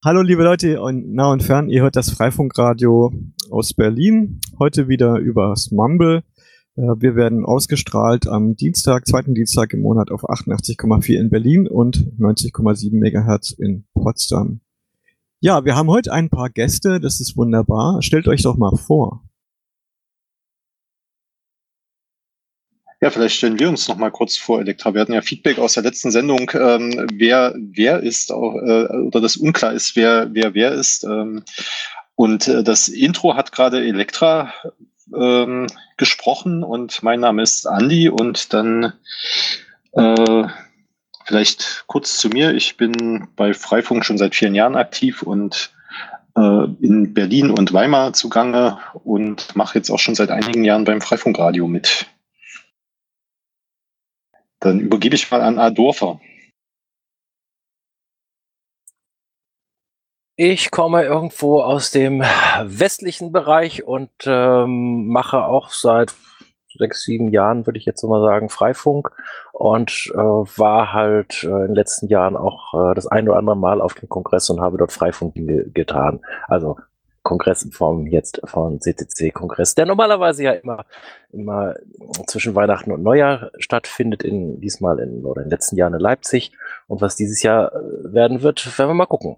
Hallo liebe Leute nah und fern, ihr hört das Freifunkradio aus Berlin, heute wieder übers Mumble. Wir werden ausgestrahlt am Dienstag, zweiten Dienstag im Monat auf 88,4 in Berlin und 90,7 Megahertz in Potsdam. Ja, wir haben heute ein paar Gäste, das ist wunderbar. Stellt euch doch mal vor. Ja, vielleicht stellen wir uns noch mal kurz vor, Elektra. Wir hatten ja Feedback aus der letzten Sendung, wer ist, oder das unklar ist, wer ist. Und das Intro hat gerade Elektra gesprochen und mein Name ist Andi und dann vielleicht kurz zu mir. Ich bin bei Freifunk schon seit vielen Jahren aktiv und in Berlin und Weimar zugange und mache jetzt auch schon seit einigen Jahren beim Freifunkradio mit. Dann übergebe ich mal an Adorfer. Ich komme irgendwo aus dem westlichen Bereich und mache auch seit 6, 7 Jahren, würde ich jetzt mal sagen, Freifunk und war halt in den letzten Jahren auch das ein oder andere Mal auf dem Kongress und habe dort Freifunk getan. Also Kongress in Form jetzt von CCC-Kongress, der normalerweise ja immer zwischen Weihnachten und Neujahr stattfindet, diesmal in den letzten Jahren in Leipzig. Und was dieses Jahr werden wird, werden wir mal gucken.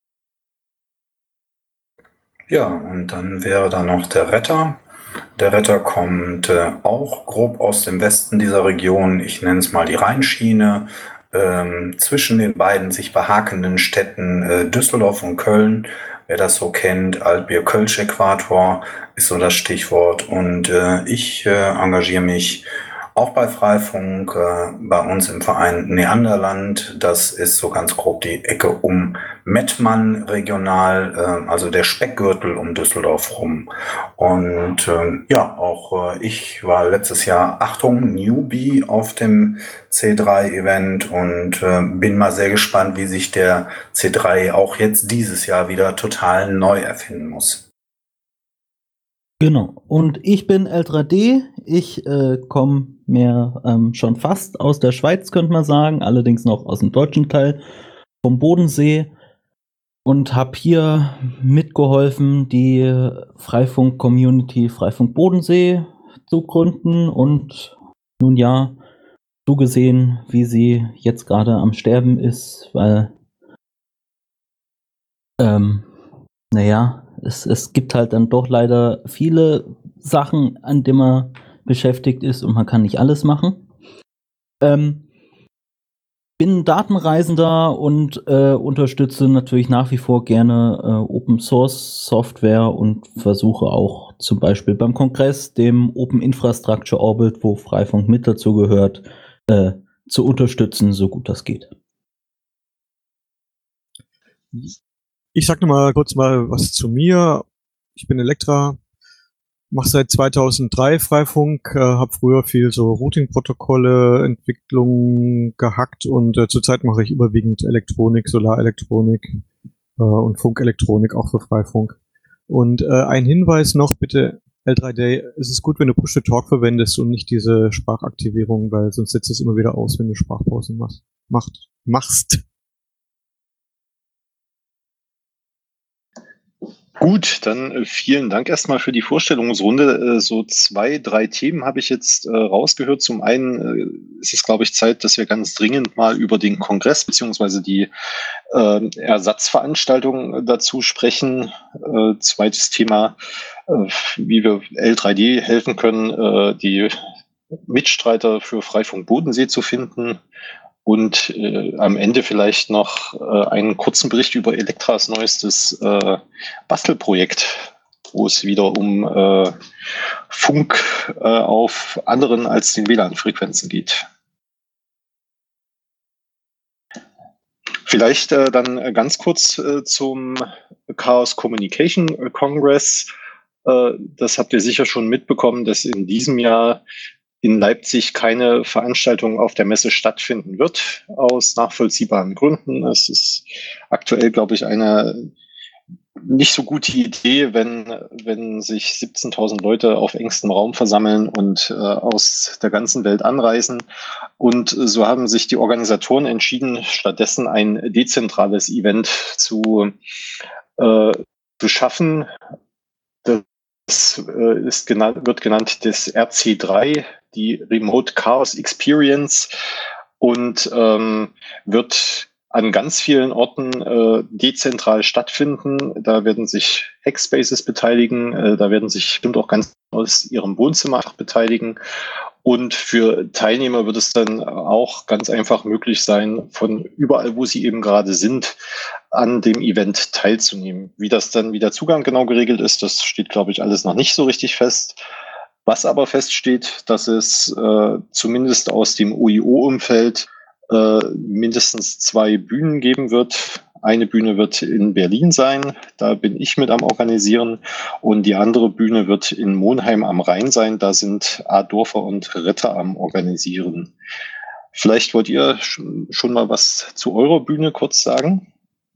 Ja, und dann wäre da noch der Retter. Der Retter kommt auch grob aus dem Westen dieser Region. Ich nenne es mal die Rheinschiene. Zwischen den beiden sich behakenden Städten Düsseldorf und Köln. Wer das so kennt, Altbier-Kölsch-Äquator ist so das Stichwort. Und ich engagiere mich auch bei Freifunk, bei uns im Verein Neanderland. Das ist so ganz grob die Ecke um Mettmann regional, also der Speckgürtel um Düsseldorf rum. Und auch ich war letztes Jahr, Achtung, Newbie auf dem C3-Event und bin mal sehr gespannt, wie sich der C3 auch jetzt dieses Jahr wieder total neu erfinden muss. Genau, und ich bin L3D, ich komme mehr schon fast aus der Schweiz, könnte man sagen, allerdings noch aus dem deutschen Teil vom Bodensee und habe hier mitgeholfen, die Freifunk-Community Freifunk Bodensee zu gründen und nun ja, zugesehen, wie sie jetzt gerade am Sterben ist, weil es gibt halt dann doch leider viele Sachen, an denen man beschäftigt ist und man kann nicht alles machen. Bin Datenreisender und unterstütze natürlich nach wie vor gerne Open Source Software und versuche auch zum Beispiel beim Kongress, dem Open Infrastructure Orbit, wo Freifunk mit dazu gehört, zu unterstützen, so gut das geht. Ich sag noch mal kurz was zu mir. Ich bin Elektra, mache seit 2003 Freifunk, habe früher viel so Routing-Protokolle, Entwicklung gehackt und zurzeit mache ich überwiegend Elektronik, Solarelektronik und Funkelektronik auch für Freifunk. Und ein Hinweis noch, bitte L3D, es ist gut, wenn du Push-to-Talk verwendest und nicht diese Sprachaktivierung, weil sonst setzt es immer wieder aus, wenn du Sprachpausen machst. Gut, dann vielen Dank erstmal für die Vorstellungsrunde. So 2, 3 Themen habe ich jetzt rausgehört. Zum einen ist es, glaube ich, Zeit, dass wir ganz dringend mal über den Kongress beziehungsweise die Ersatzveranstaltung dazu sprechen. Zweites Thema, wie wir L3D helfen können, die Mitstreiter für Freifunk Bodensee zu finden. Und am Ende vielleicht noch einen kurzen Bericht über Elektras neuestes Bastelprojekt, wo es wieder um Funk auf anderen als den WLAN-Frequenzen geht. Vielleicht dann ganz kurz zum Chaos Communication Congress. Das habt ihr sicher schon mitbekommen, dass in diesem Jahr in Leipzig keine Veranstaltung auf der Messe stattfinden wird, aus nachvollziehbaren Gründen. Es ist aktuell, glaube ich, eine nicht so gute Idee, wenn sich 17.000 Leute auf engstem Raum versammeln und aus der ganzen Welt anreisen. Und so haben sich die Organisatoren entschieden, stattdessen ein dezentrales Event zu schaffen. Das wird genannt das RC3, die Remote Chaos Experience, und wird an ganz vielen Orten dezentral stattfinden. Da werden sich Hackspaces beteiligen, da werden sich bestimmt auch ganz aus ihrem Wohnzimmer beteiligen. Und für Teilnehmer wird es dann auch ganz einfach möglich sein, von überall, wo sie eben gerade sind, an dem Event teilzunehmen. Wie der Zugang genau geregelt ist, das steht, glaube ich, alles noch nicht so richtig fest. Was aber feststeht, dass es zumindest aus dem OIO-Umfeld mindestens 2 Bühnen geben wird. Eine Bühne wird in Berlin sein, da bin ich mit am Organisieren, und die andere Bühne wird in Monheim am Rhein sein, da sind Adorfer und Retter am Organisieren. Vielleicht wollt ihr schon mal was zu eurer Bühne kurz sagen?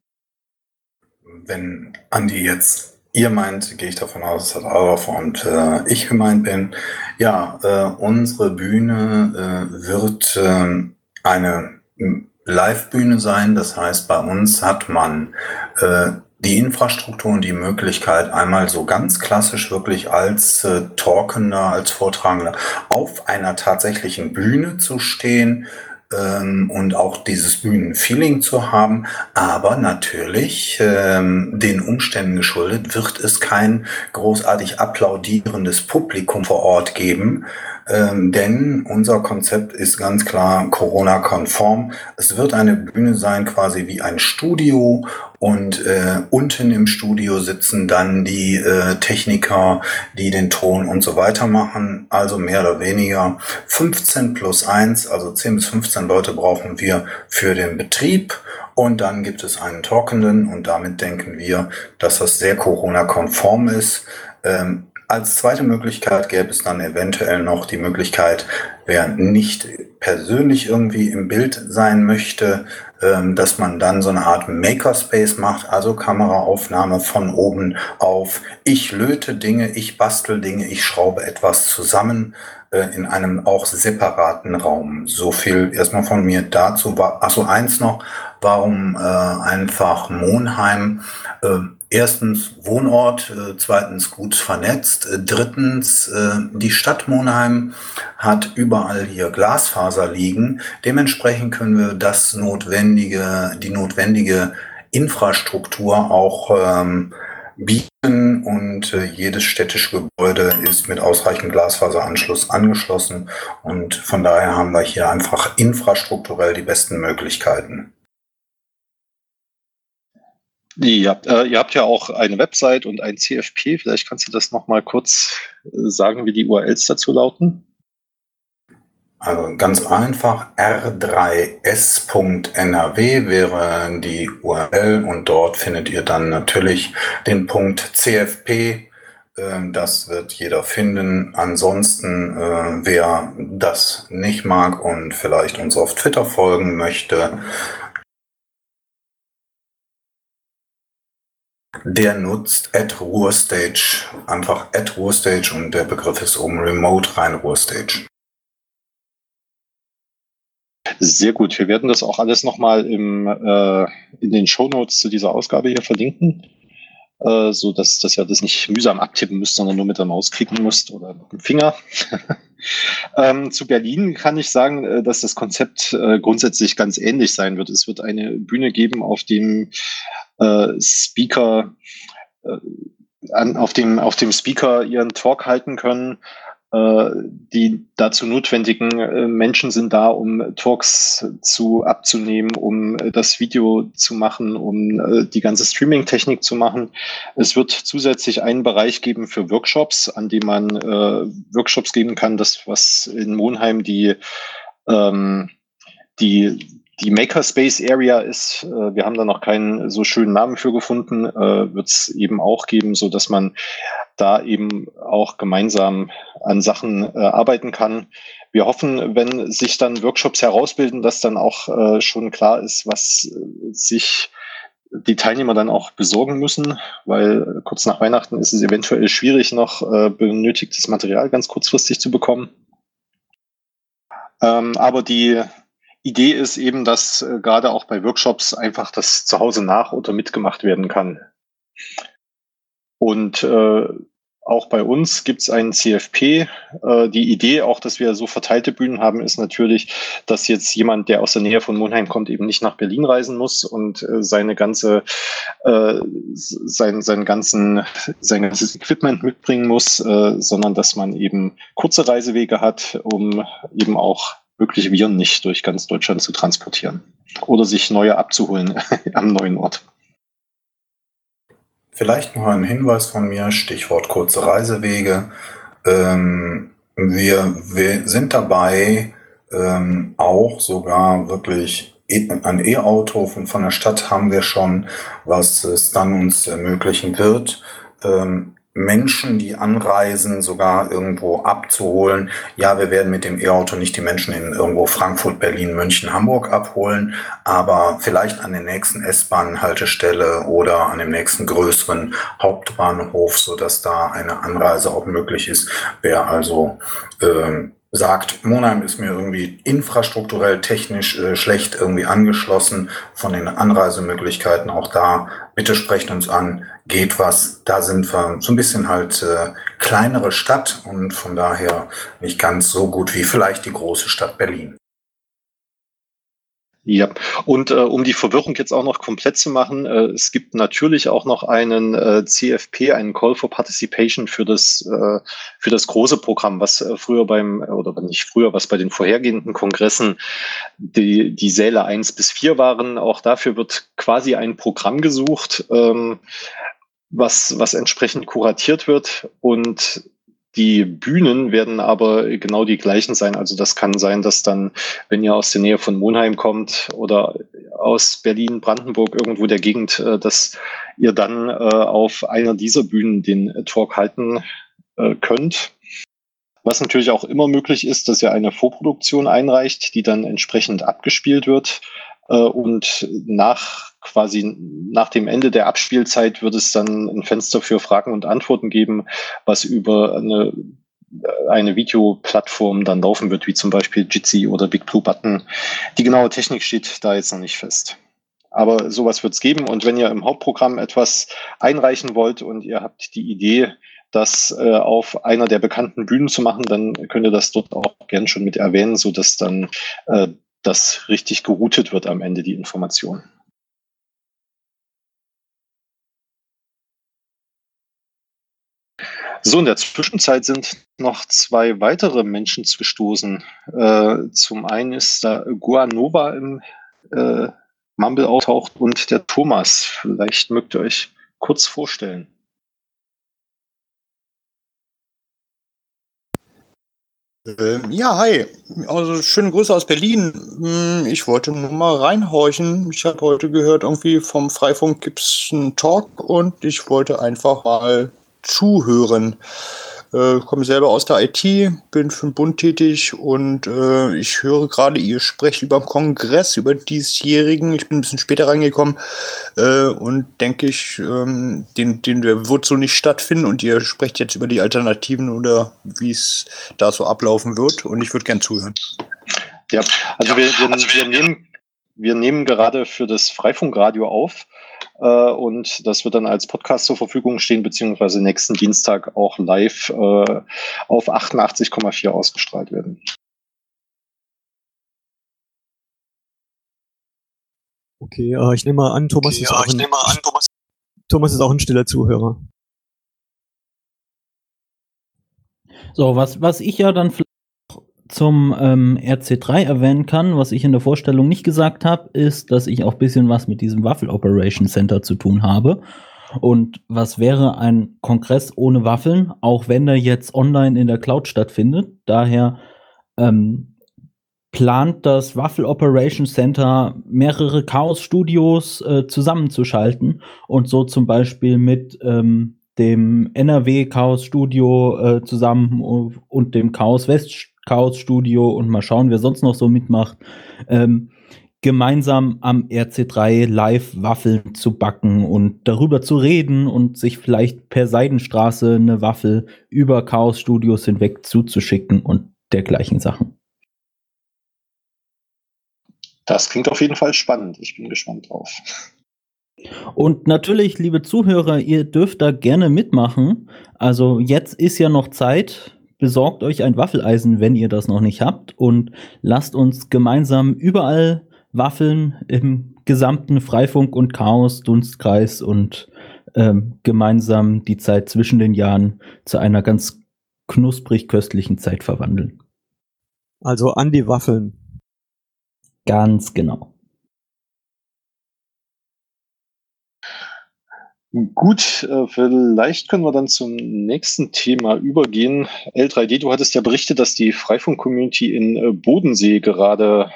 Wenn Andi jetzt ihr meint, gehe ich davon aus, dass Adorfer und ich gemeint bin. Ja, unsere Bühne wird eine Live-Bühne sein. Das heißt, bei uns hat man die Infrastruktur und die Möglichkeit, einmal so ganz klassisch wirklich als Talkender, als Vortragender auf einer tatsächlichen Bühne zu stehen und auch dieses Bühnenfeeling zu haben. Aber natürlich den Umständen geschuldet wird es kein großartig applaudierendes Publikum vor Ort geben. Denn unser Konzept ist ganz klar Corona-konform. Es wird eine Bühne sein, quasi wie ein Studio, und unten im Studio sitzen dann die Techniker, die den Ton und so weiter machen. Also mehr oder weniger 15+1, also 10 bis 15 Leute brauchen wir für den Betrieb. Und dann gibt es einen Talkenden, und damit denken wir, dass das sehr Corona-konform ist. Als zweite Möglichkeit gäbe es dann eventuell noch die Möglichkeit, wer nicht persönlich irgendwie im Bild sein möchte, dass man dann so eine Art Makerspace macht, also Kameraaufnahme von oben auf. Ich löte Dinge, ich bastel Dinge, ich schraube etwas zusammen in einem auch separaten Raum. So viel erstmal von mir dazu. Achso, eins noch, warum einfach Monheim? Erstens Wohnort, zweitens gut vernetzt, drittens die Stadt Monheim hat überall hier Glasfaser liegen. Dementsprechend können wir die notwendige Infrastruktur auch bieten, und jedes städtische Gebäude ist mit ausreichend Glasfaseranschluss angeschlossen, und von daher haben wir hier einfach infrastrukturell die besten Möglichkeiten. Ihr habt ja auch eine Website und ein CFP. Vielleicht kannst du das noch mal kurz sagen, wie die URLs dazu lauten. Also ganz einfach, r3s.nrw wäre die URL, und dort findet ihr dann natürlich den Punkt CFP. Das wird jeder finden. Ansonsten, wer das nicht mag und vielleicht uns auf Twitter folgen möchte, der nutzt @Ruhrstage, einfach @Ruhrstage, und der Begriff ist oben Remote rein Ruhrstage. Sehr gut. Wir werden das auch alles nochmal in den Shownotes zu dieser Ausgabe hier verlinken, so dass ihr das nicht mühsam abtippen müsst, sondern nur mit der Maus klicken müsst oder mit dem Finger. Zu Berlin kann ich sagen, dass das Konzept grundsätzlich ganz ähnlich sein wird. Es wird eine Bühne geben, auf dem Speaker auf dem Speaker ihren Talk halten können. Die dazu notwendigen Menschen sind da, um Talks abzunehmen, um das Video zu machen, um die ganze Streaming-Technik zu machen. Es wird zusätzlich einen Bereich geben für Workshops, an dem man Workshops geben kann, das was in Monheim die Makerspace Area ist. Wir haben da noch keinen so schönen Namen für gefunden, wird es eben auch geben, so dass man da eben auch gemeinsam an Sachen arbeiten kann. Wir hoffen, wenn sich dann Workshops herausbilden, dass dann auch schon klar ist, was sich die Teilnehmer dann auch besorgen müssen, weil kurz nach Weihnachten ist es eventuell schwierig, noch benötigtes Material ganz kurzfristig zu bekommen. Aber die Idee ist eben, dass gerade auch bei Workshops einfach das zu Hause nach- oder mitgemacht werden kann. Und auch bei uns gibt es einen CFP. Die Idee, auch dass wir so verteilte Bühnen haben, ist natürlich, dass jetzt jemand, der aus der Nähe von Monheim kommt, eben nicht nach Berlin reisen muss und sein ganzes Equipment mitbringen muss, sondern dass man eben kurze Reisewege hat, um eben auch mögliche Viren nicht durch ganz Deutschland zu transportieren oder sich neue abzuholen am neuen Ort. Vielleicht noch ein Hinweis von mir, Stichwort kurze Reisewege. Wir sind dabei, auch sogar wirklich ein E-Auto von der Stadt haben wir schon, was es dann uns ermöglichen wird, Menschen, die anreisen, sogar irgendwo abzuholen. Ja, wir werden mit dem E-Auto nicht die Menschen in irgendwo Frankfurt, Berlin, München, Hamburg abholen, aber vielleicht an der nächsten S-Bahn-Haltestelle oder an dem nächsten größeren Hauptbahnhof, sodass da eine Anreise auch möglich ist. Wer also sagt, Monheim ist mir irgendwie infrastrukturell, technisch schlecht irgendwie angeschlossen von den Anreisemöglichkeiten. Auch da, bitte sprecht uns an, geht was. Da sind wir so ein bisschen halt kleinere Stadt und von daher nicht ganz so gut wie vielleicht die große Stadt Berlin. Ja, und um die Verwirrung jetzt auch noch komplett zu machen, es gibt natürlich auch noch einen CFP, einen Call for Participation für das große Programm, was früher was bei den vorhergehenden Kongressen die Säle 1 bis 4 waren. Auch dafür wird quasi ein Programm gesucht, was entsprechend kuratiert wird, und die Bühnen werden aber genau die gleichen sein. Also das kann sein, dass dann, wenn ihr aus der Nähe von Monheim kommt oder aus Berlin, Brandenburg, irgendwo der Gegend, dass ihr dann auf einer dieser Bühnen den Talk halten könnt. Was natürlich auch immer möglich ist, dass ihr eine Vorproduktion einreicht, die dann entsprechend abgespielt wird. Und nach dem Ende der Abspielzeit wird es dann ein Fenster für Fragen und Antworten geben, was über eine Videoplattform dann laufen wird, wie zum Beispiel Jitsi oder Big Blue Button. Die genaue Technik steht da jetzt noch nicht fest. Aber sowas wird es geben. Und wenn ihr im Hauptprogramm etwas einreichen wollt und ihr habt die Idee, das auf einer der bekannten Bühnen zu machen, dann könnt ihr das dort auch gern schon mit erwähnen, sodass dann das richtig geroutet wird am Ende, die Information. So, in der Zwischenzeit sind noch 2 weitere Menschen gestoßen. Zum einen ist da Guanova im Mumble auftaucht und der Thomas. Vielleicht mögt ihr euch kurz vorstellen. Ja, hi. Also schöne Grüße aus Berlin. Ich wollte nur mal reinhorchen. Ich habe heute gehört, irgendwie vom Freifunk gibt es einen Talk und ich wollte einfach mal zuhören. Ich komme selber aus der IT, bin für den Bund tätig und ich höre gerade, ihr sprecht über den Kongress, über diesjährigen. Ich bin ein bisschen später reingekommen und denke ich, der wird so nicht stattfinden und ihr sprecht jetzt über die Alternativen oder wie es da so ablaufen wird und ich würde gern zuhören. Ja, also wir nehmen gerade für das Freifunkradio auf. Und das wird dann als Podcast zur Verfügung stehen, beziehungsweise nächsten Dienstag auch live auf 88,4 ausgestrahlt werden. Okay, ich nehme mal an, Thomas ist auch ein stiller Zuhörer. So, was ich ja dann vielleicht zum RC3 erwähnen kann, was ich in der Vorstellung nicht gesagt habe, ist, dass ich auch ein bisschen was mit diesem Waffel Operation Center zu tun habe. Und was wäre ein Kongress ohne Waffeln, auch wenn der jetzt online in der Cloud stattfindet? Daher plant das Waffel Operation Center mehrere Chaos-Studios zusammenzuschalten und so zum Beispiel mit dem NRW Chaos Studio zusammen und dem Chaos West Chaos Studio und mal schauen, wer sonst noch so mitmacht, gemeinsam am RC3 live Waffeln zu backen und darüber zu reden und sich vielleicht per Seidenstraße eine Waffel über Chaos Studios hinweg zuzuschicken und dergleichen Sachen. Das klingt auf jeden Fall spannend. Ich bin gespannt drauf. Und natürlich, liebe Zuhörer, ihr dürft da gerne mitmachen. Also jetzt ist ja noch Zeit. Besorgt euch ein Waffeleisen, wenn ihr das noch nicht habt. Und lasst uns gemeinsam überall waffeln im gesamten Freifunk- und Chaos-Dunstkreis und gemeinsam die Zeit zwischen den Jahren zu einer ganz knusprig köstlichen Zeit verwandeln. Also an die Waffeln. Ganz genau. Gut, vielleicht können wir dann zum nächsten Thema übergehen. L3D, du hattest ja berichtet, dass die Freifunk-Community in Bodensee gerade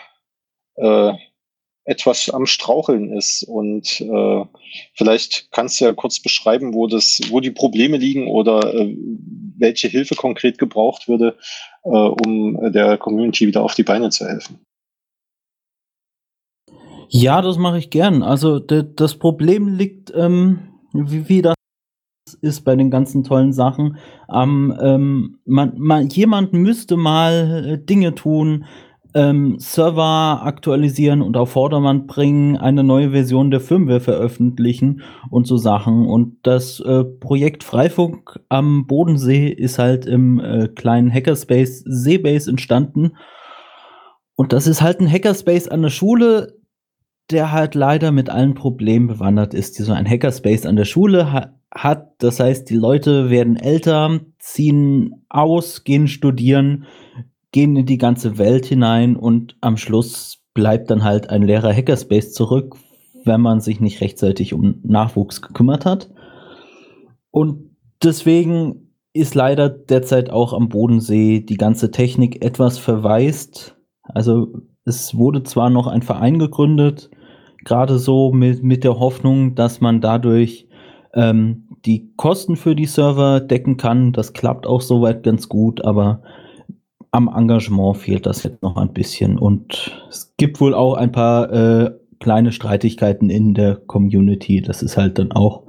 etwas am Straucheln ist. Und vielleicht kannst du ja kurz beschreiben, wo die Probleme liegen oder welche Hilfe konkret gebraucht würde, um der Community wieder auf die Beine zu helfen. Ja, das mache ich gern. Also das Problem liegt, wie das ist bei den ganzen tollen Sachen, jemand müsste mal Dinge tun, Server aktualisieren und auf Vordermann bringen, eine neue Version der Firmware veröffentlichen und so Sachen. Und das Projekt Freifunk am Bodensee ist halt im kleinen Hackerspace Seebase entstanden. Und das ist halt ein Hackerspace an der Schule, der halt leider mit allen Problemen bewandert ist, die so ein Hackerspace an der Schule hat. Das heißt, die Leute werden älter, ziehen aus, gehen studieren, gehen in die ganze Welt hinein und am Schluss bleibt dann halt ein leerer Hackerspace zurück, wenn man sich nicht rechtzeitig um Nachwuchs gekümmert hat. Und deswegen ist leider derzeit auch am Bodensee die ganze Technik etwas verwaist. Also es wurde zwar noch ein Verein gegründet, gerade so mit der Hoffnung, dass man dadurch die Kosten für die Server decken kann. Das klappt auch soweit ganz gut, aber am Engagement fehlt das jetzt noch ein bisschen. Und es gibt wohl auch ein paar kleine Streitigkeiten in der Community. Das ist halt dann auch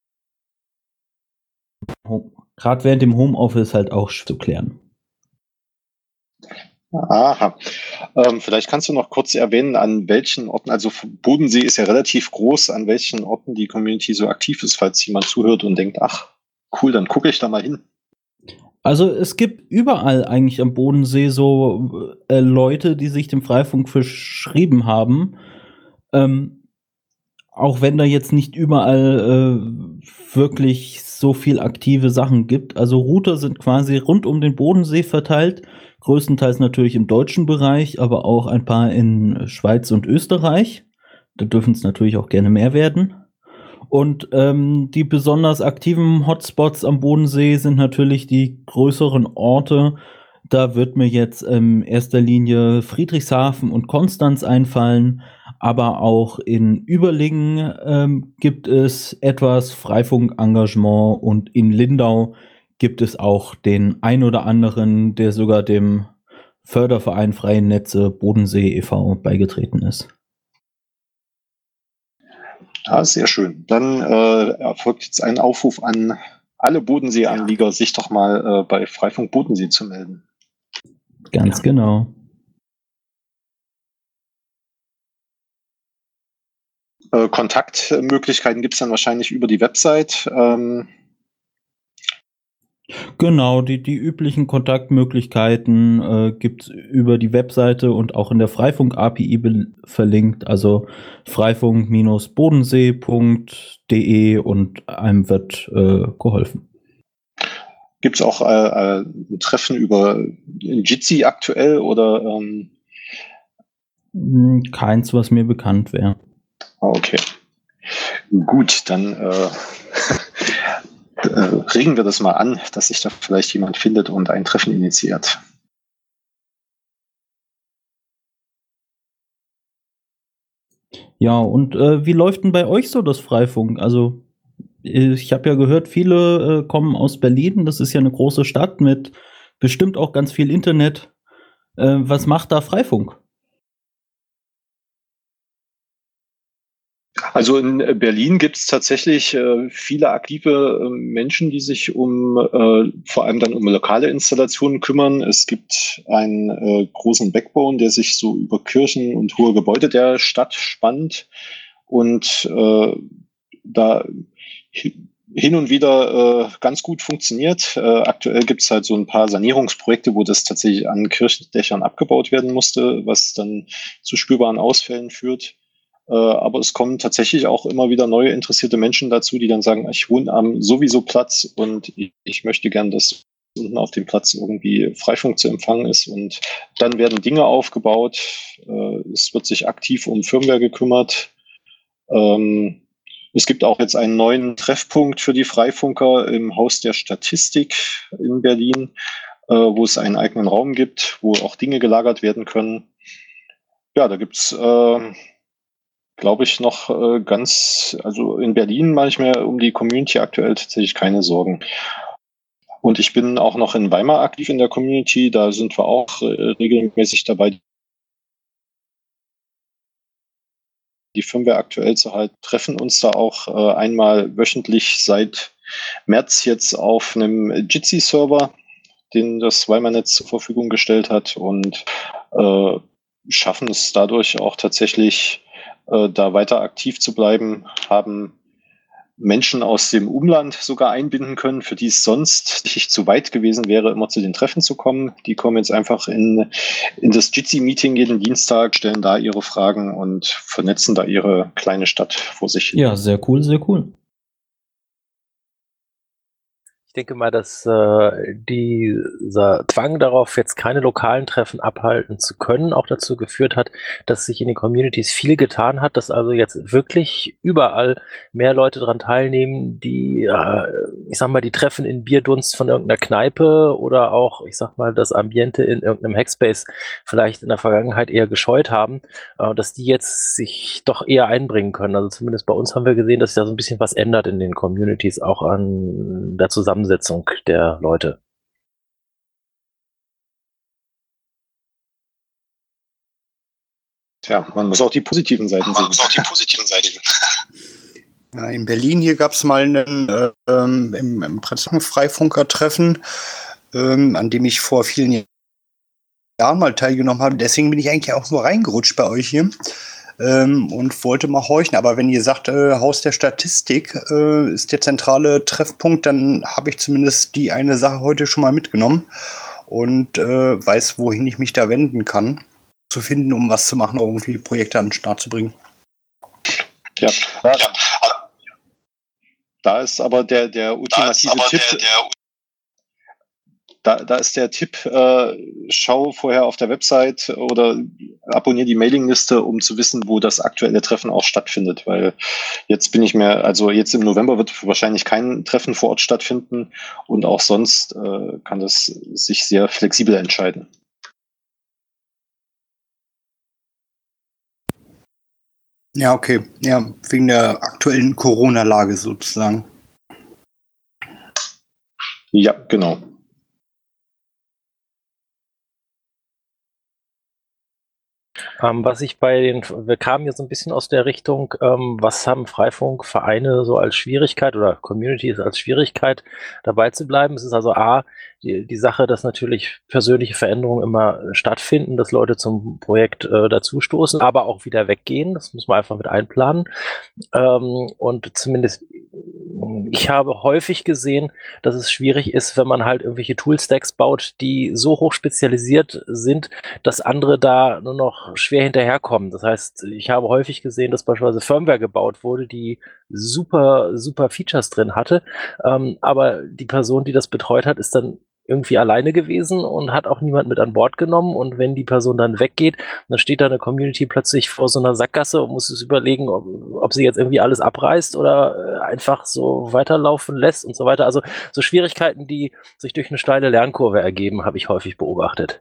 gerade während dem Homeoffice halt auch zu klären. Aha. Vielleicht kannst du noch kurz erwähnen, an welchen Orten, also Bodensee ist ja relativ groß, an welchen Orten die Community so aktiv ist, falls jemand zuhört und denkt, ach, cool, dann gucke ich da mal hin. Also es gibt überall eigentlich am Bodensee so Leute, die sich dem Freifunk verschrieben haben. Auch wenn da jetzt nicht überall wirklich so viel aktive Sachen gibt. Also Router sind quasi rund um den Bodensee verteilt. Größtenteils natürlich im deutschen Bereich, aber auch ein paar in Schweiz und Österreich. Da dürfen es natürlich auch gerne mehr werden. Und die besonders aktiven Hotspots am Bodensee sind natürlich die größeren Orte. Da wird mir jetzt in erster Linie Friedrichshafen und Konstanz einfallen, aber auch in Überlingen gibt es etwas Freifunk-Engagement und in Lindau gibt es auch den ein oder anderen, der sogar dem Förderverein Freie Netze Bodensee e.V. beigetreten ist. Ja, sehr schön. Dann erfolgt jetzt ein Aufruf an alle Bodensee-Anlieger, sich doch mal bei Freifunk Bodensee zu melden. Ganz genau. Kontaktmöglichkeiten gibt es dann wahrscheinlich über die Website. Genau, die üblichen Kontaktmöglichkeiten gibt es über die Webseite und auch in der Freifunk-API verlinkt, also freifunk-bodensee.de und einem wird geholfen. Gibt es auch ein Treffen über Jitsi aktuell oder? Keins, was mir bekannt wäre. Okay. Gut, dann regen wir das mal an, dass sich da vielleicht jemand findet und ein Treffen initiiert. Ja, und wie läuft denn bei euch so das Freifunk? Also ich habe ja gehört, viele kommen aus Berlin. Das ist ja eine große Stadt mit bestimmt auch ganz viel Internet. Was macht da Freifunk? Also in Berlin gibt es tatsächlich viele aktive Menschen, die sich vor allem dann um lokale Installationen kümmern. Es gibt einen großen Backbone, der sich so über Kirchen und hohe Gebäude der Stadt spannt und da hin und wieder ganz gut funktioniert. Aktuell gibt es halt so ein paar Sanierungsprojekte, wo das tatsächlich an Kirchendächern abgebaut werden musste, was dann zu spürbaren Ausfällen führt. Aber es kommen tatsächlich auch immer wieder neue interessierte Menschen dazu, die dann sagen, ich wohne am sowieso Platz und ich möchte gern, dass unten auf dem Platz irgendwie Freifunk zu empfangen ist. Und dann werden Dinge aufgebaut. Es wird sich aktiv um Firmware gekümmert. Es gibt auch jetzt einen neuen Treffpunkt für die Freifunker im Haus der Statistik in Berlin, wo es einen eigenen Raum gibt, wo auch Dinge gelagert werden können. Ja, da gibt's glaube ich, noch also in Berlin mache ich mir um die Community aktuell tatsächlich keine Sorgen. Und ich bin auch noch in Weimar aktiv in der Community, da sind wir auch regelmäßig dabei, die Firmware aktuell zu halten, treffen uns da auch einmal wöchentlich seit März jetzt auf einem Jitsi-Server, den das Weimar-Netz zur Verfügung gestellt hat und schaffen es dadurch auch tatsächlich, da weiter aktiv zu bleiben, haben Menschen aus dem Umland sogar einbinden können, für die es sonst nicht zu weit gewesen wäre, immer zu den Treffen zu kommen. Die kommen jetzt einfach in das Jitsi-Meeting jeden Dienstag, stellen da ihre Fragen und vernetzen da ihre kleine Stadt vor sich hin. Ja, sehr cool, sehr cool. Ich denke mal, dass dieser Zwang darauf, jetzt keine lokalen Treffen abhalten zu können, auch dazu geführt hat, dass sich in den Communities viel getan hat, dass also jetzt wirklich überall mehr Leute daran teilnehmen, die, ich sag mal, die Treffen in Bierdunst von irgendeiner Kneipe oder auch, ich sag mal, das Ambiente in irgendeinem Hackspace vielleicht in der Vergangenheit eher gescheut haben, dass die jetzt sich doch eher einbringen können. Also zumindest bei uns haben wir gesehen, dass sich da so ein bisschen was ändert in den Communities, auch an der Zusammensetzung der Leute. Tja, man muss auch die positiven Seiten sehen. Ja, in Berlin hier gab es mal im Prinzip ein Freifunker-Treffen, an dem ich vor vielen Jahren mal teilgenommen habe. Deswegen bin ich eigentlich auch nur reingerutscht bei euch hier. Und wollte mal horchen. Aber wenn ihr sagt, Haus der Statistik ist der zentrale Treffpunkt, dann habe ich zumindest die eine Sache heute schon mal mitgenommen und weiß, wohin ich mich da wenden kann, zu finden, um was zu machen, irgendwie Projekte an den Start zu bringen. Ja. Da ist aber der ultimative Tipp. Da ist der Tipp, schau vorher auf der Website oder abonniere die Mailingliste, um zu wissen, wo das aktuelle Treffen auch stattfindet. Weil jetzt jetzt im November wird wahrscheinlich kein Treffen vor Ort stattfinden und auch sonst kann das sich sehr flexibel entscheiden. Ja, okay. Ja, wegen der aktuellen Corona-Lage sozusagen. Ja, genau. Wir kamen hier so ein bisschen aus der Richtung, was haben Freifunkvereine so als Schwierigkeit oder Communities als Schwierigkeit dabei zu bleiben? Es ist also die Sache, dass natürlich persönliche Veränderungen immer stattfinden, dass Leute zum Projekt dazustoßen, aber auch wieder weggehen. Das muss man einfach mit einplanen. Und zumindest ich habe häufig gesehen, dass es schwierig ist, wenn man halt irgendwelche Toolstacks baut, die so hoch spezialisiert sind, dass andere da nur noch schwer hinterherkommen. Das heißt, ich habe häufig gesehen, dass beispielsweise Firmware gebaut wurde, die super, super Features drin hatte, aber die Person, die das betreut hat, ist dann irgendwie alleine gewesen und hat auch niemand mit an Bord genommen. Und wenn die Person dann weggeht, dann steht da eine Community plötzlich vor so einer Sackgasse und muss es überlegen, ob sie jetzt irgendwie alles abreißt oder einfach so weiterlaufen lässt und so weiter. Also so Schwierigkeiten, die sich durch eine steile Lernkurve ergeben, habe ich häufig beobachtet.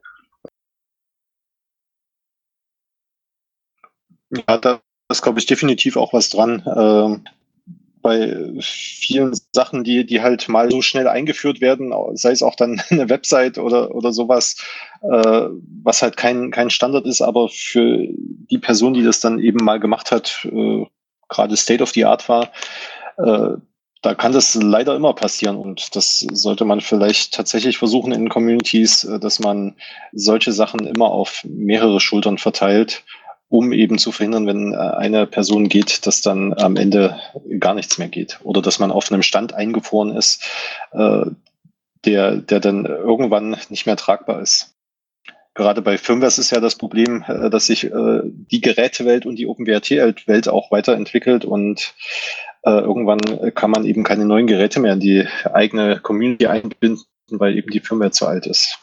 Ja, da ist, glaube ich, definitiv auch was dran. Bei vielen Sachen, die halt mal so schnell eingeführt werden, sei es auch dann eine Website oder sowas, was halt kein Standard ist, aber für die Person, die das dann eben mal gemacht hat, gerade State of the Art war, da kann das leider immer passieren und das sollte man vielleicht tatsächlich versuchen in Communities, dass man solche Sachen immer auf mehrere Schultern verteilt, um eben zu verhindern, wenn eine Person geht, dass dann am Ende gar nichts mehr geht oder dass man auf einem Stand eingefroren ist, der dann irgendwann nicht mehr tragbar ist. Gerade bei Firmwares ist ja das Problem, dass sich die Gerätewelt und die OpenWrt-Welt auch weiterentwickelt und irgendwann kann man eben keine neuen Geräte mehr in die eigene Community einbinden, weil eben die Firmware zu alt ist.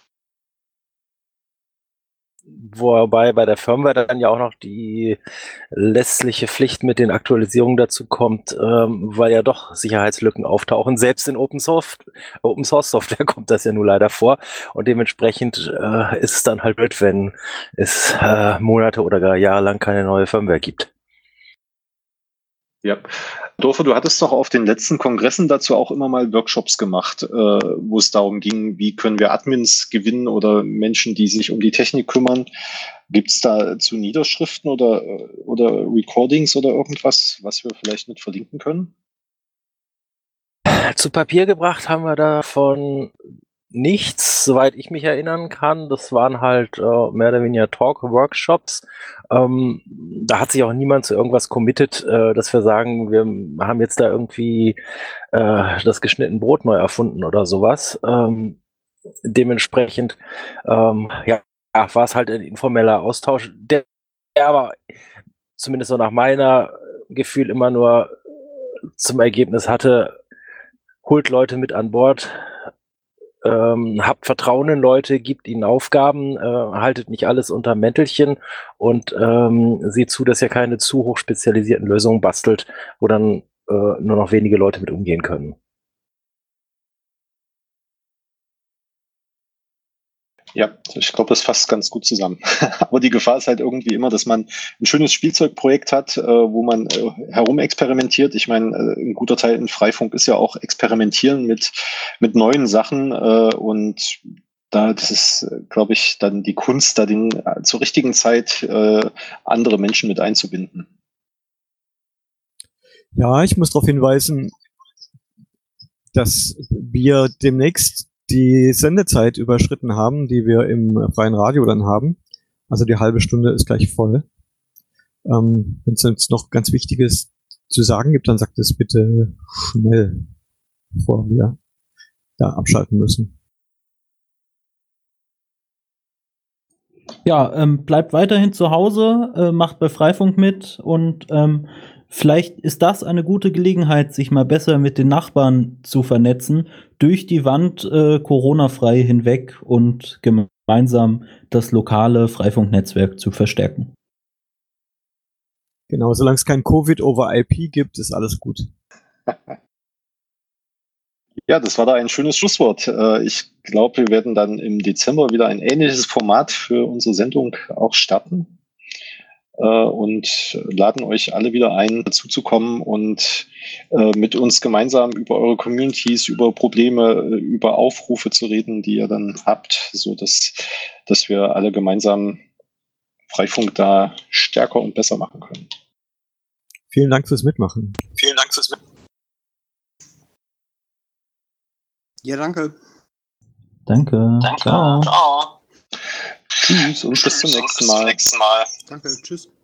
Wobei bei der Firmware dann ja auch noch die lässliche Pflicht mit den Aktualisierungen dazu kommt, weil ja doch Sicherheitslücken auftauchen. Selbst in Open Source Software kommt das ja nun leider vor. Und dementsprechend ist es dann halt blöd, wenn es Monate oder gar Jahre lang keine neue Firmware gibt. Ja. Dorfer, du hattest doch auf den letzten Kongressen dazu auch immer mal Workshops gemacht, wo es darum ging, wie können wir Admins gewinnen oder Menschen, die sich um die Technik kümmern. Gibt es dazu Niederschriften oder Recordings oder irgendwas, was wir vielleicht mit verlinken können? Zu Papier gebracht haben wir davon nichts, soweit ich mich erinnern kann. Das waren halt mehr oder weniger Talk-Workshops. Da hat sich auch niemand zu irgendwas committed, dass wir sagen, wir haben jetzt da irgendwie das geschnittene Brot neu erfunden oder sowas. Dementsprechend war es halt ein informeller Austausch, der aber zumindest so nach meiner Gefühl immer nur zum Ergebnis hatte, holt Leute mit an Bord, habt Vertrauen in Leute, gibt ihnen Aufgaben, haltet nicht alles unter Mäntelchen und seht zu, dass ihr keine zu hoch spezialisierten Lösungen bastelt, wo dann nur noch wenige Leute mit umgehen können. Ja, ich glaube, das fasst ganz gut zusammen. Aber die Gefahr ist halt irgendwie immer, dass man ein schönes Spielzeugprojekt hat, wo man herumexperimentiert. Ich meine, ein guter Teil in Freifunk ist ja auch Experimentieren mit neuen Sachen. Und das ist, glaube ich, dann die Kunst, da zur richtigen Zeit andere Menschen mit einzubinden. Ja, ich muss darauf hinweisen, dass wir demnächst die Sendezeit überschritten haben, die wir im freien Radio dann haben. Also die halbe Stunde ist gleich voll. Wenn es jetzt noch ganz Wichtiges zu sagen gibt, dann sagt es bitte schnell, bevor wir da abschalten müssen. Ja, bleibt weiterhin zu Hause, macht bei Freifunk mit und vielleicht ist das eine gute Gelegenheit, sich mal besser mit den Nachbarn zu vernetzen, durch die Wand Corona-frei hinweg und gemeinsam das lokale Freifunk-Netzwerk zu verstärken. Genau, solange es kein Covid over IP gibt, ist alles gut. Ja, das war da ein schönes Schlusswort. Ich glaube, wir werden dann im Dezember wieder ein ähnliches Format für unsere Sendung auch starten und laden euch alle wieder ein, dazu zu kommen und mit uns gemeinsam über eure Communities, über Probleme, über Aufrufe zu reden, die ihr dann habt, so dass wir alle gemeinsam Freifunk da stärker und besser machen können. Vielen Dank fürs Mitmachen. Vielen Dank fürs Mitmachen. Ja, danke. Danke. Ciao. Tschüss und bis zum nächsten Mal. Danke, tschüss.